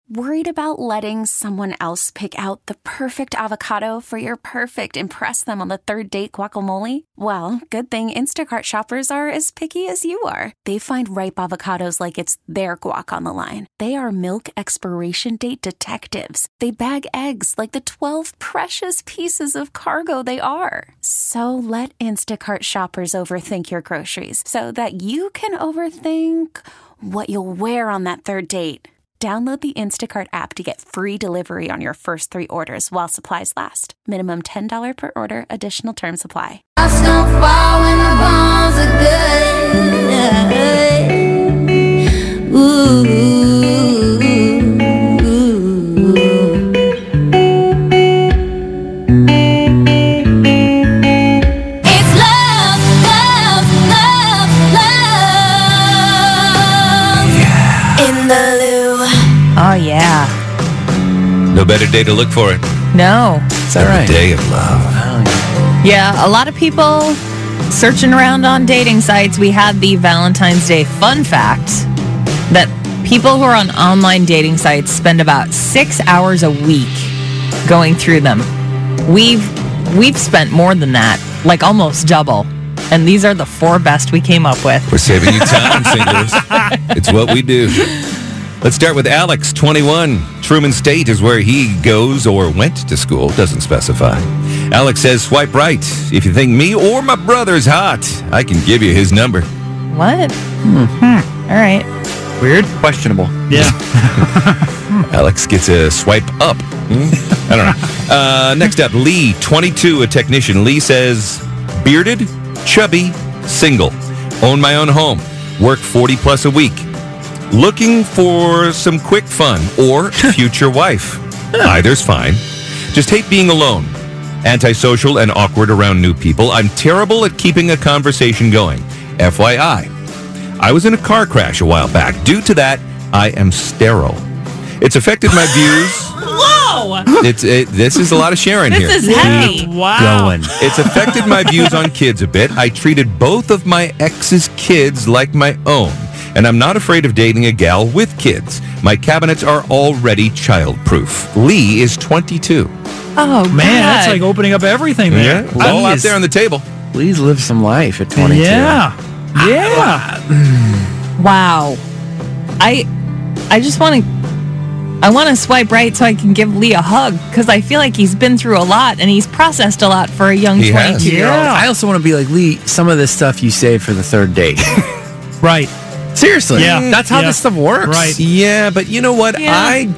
Worried about letting someone else pick out the perfect avocado for your perfect impress them on the third date guacamole? Well, good thing Instacart shoppers are as picky as you are. They find ripe avocados like it's their guac on the line. They are milk expiration date detectives. They bag eggs like the 12 precious pieces of cargo they are. So let Instacart shoppers overthink your groceries so that you can overthink what you'll wear on that third date. Download the Instacart app to get free delivery on your first 3 orders while supplies last. Minimum $10 per order. Additional terms apply. Don't fall when the bones are good. Ooh. It's love, love, love, love. Yeah. In the loo. Oh, yeah. No better day to look for it. No. It's the day of love. Yeah, a lot of people searching around on dating sites. We had the Valentine's Day fun fact that people who are on online dating sites spend about 6 hours a week going through them. We've spent more than that, like almost double. And these are the 4 best we came up with. We're saving you time, singles. It's what we do. Let's start with Alex, 21. Truman State is where he goes or went to school. Doesn't specify. Alex says, swipe right. If you think me or my brother's hot, I can give you his number. What? All right. Weird? Questionable. Yeah. Alex gets a swipe up. I don't know. Next up, Lee, 22, a technician. Lee says, bearded, chubby, single. Own my own home. Work 40 plus a week. Looking for some quick fun or future wife. Either's fine. Just hate being alone. Antisocial and awkward around new people. I'm terrible at keeping a conversation going. FYI. I was in a car crash a while back. Due to that, I am sterile. It's affected my views. Whoa! This is a lot of sharing here. This is heavy. Wow. Going. It's affected my views on kids a bit. I treated both of my ex's kids like my own. And I'm not afraid of dating a gal with kids. My cabinets are already childproof. Lee is 22. Oh, Man, God. that's like opening up everything there. Yeah, all out there on the table. Please live some life at 22. Yeah. Yeah. Wow. I just want to swipe right so I can give Lee a hug because I feel like he's been through a lot and he's processed a lot for a young He has. 22-year-old. Yeah. I also want to be like, Lee, some of this stuff you save for the third date. Right. Seriously. Yeah. That's how Yeah. this stuff works. Right. Yeah, but you know what? Yeah. I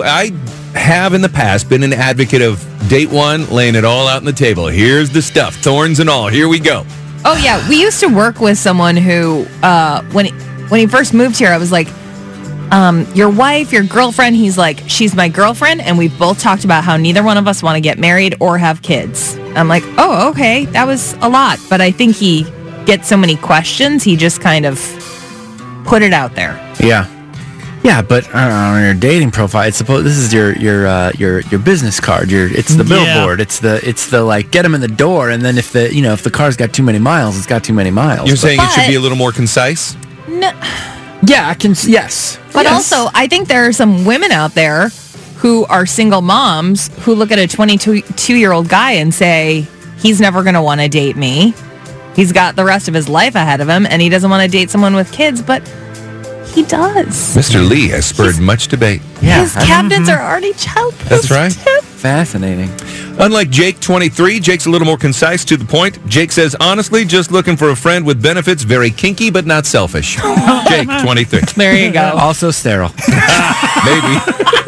have in the past been an advocate of date one, laying it all out on the table. Here's the stuff, thorns and all. Here we go. Oh, yeah. We used to work with someone who, when he first moved here, I was like, your wife, your girlfriend, he's like, she's my girlfriend, and we've both talked about how neither one of us want to get married or have kids. I'm like, oh, okay, that was a lot. But I think he gets so many questions, he just kind of put it out there. Yeah. Yeah, but on your dating profile, it's supposed. This is your business card. It's the billboard. It's the like get them in the door, and then if the car's got too many miles, it's got too many miles. You're saying it But- should be a little more concise? No, yeah, I can. Yes, but Yes. also, I think there are some women out there who are single moms who look at a 22-year-old guy and say, he's never going to want to date me. He's got the rest of his life ahead of him, and he doesn't want to date someone with kids, but he does. Mr. Lee has spurred much debate. Yeah, His cabinets are already childproof. That's right. fascinating. Unlike Jake, 23, Jake's a little more concise, to the point. Jake says, honestly, just looking for a friend with benefits, very kinky, but not selfish. Jake, 23. There you go. Also sterile. Maybe.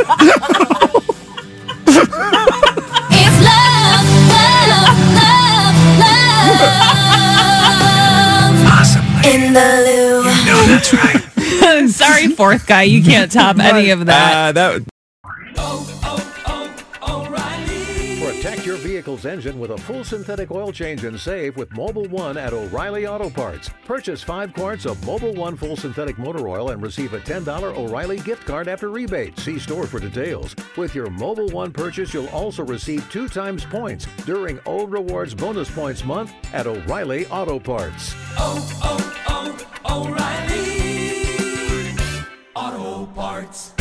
It's love, love, love, love. Awesome. In the loo. No, that's right. Sorry, fourth guy. You can't top any of that. Protect your vehicle's engine with a full synthetic oil change and save with Mobil 1 at O'Reilly Auto Parts. Purchase 5 quarts of Mobil 1 full synthetic motor oil and receive a $10 O'Reilly gift card after rebate. See store for details. With your Mobil 1 purchase, you'll also receive 2 times points during O Rewards Bonus Points Month at O'Reilly Auto Parts. O'Reilly Auto Parts.